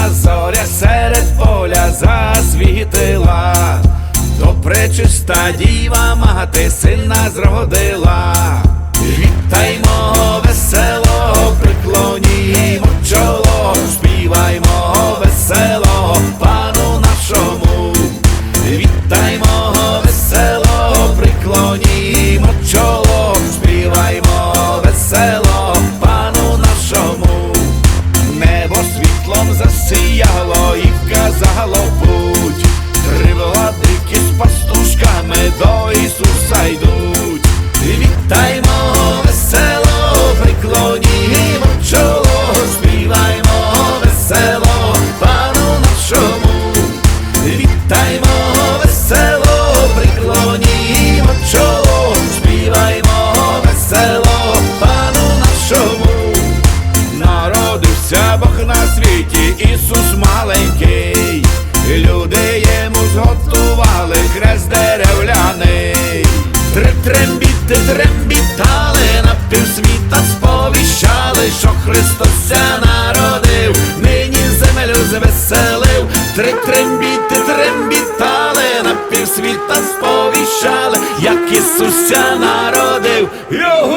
ясна зоря серед поля засвітила, то пречиста діва мати сина зродила. Вітаймо весело, приклонімо чоло, співаймо весело пану нашому. Вітаймо весело, приклонімо чоло, співаймо весело пану нашому. Небо світлом засіяло і вказало путь, три владики з пастушками до Ісуса йдуть. Вітаймо весело, приклонімо чоло, співаймо весело пану нашому. Вітаймо весело, приклонімо чоло, співаймо весело пану нашому. Народився Бог на світі, Ісус маленький, люди йому зготували хрест деревляний. Трембіти трембітали, на півсвіта сповіщали, що Христос ся народив, нині землю звеселив. Трембіти трембітали, на півсвіта сповіщали, як Ісус ся народив. Його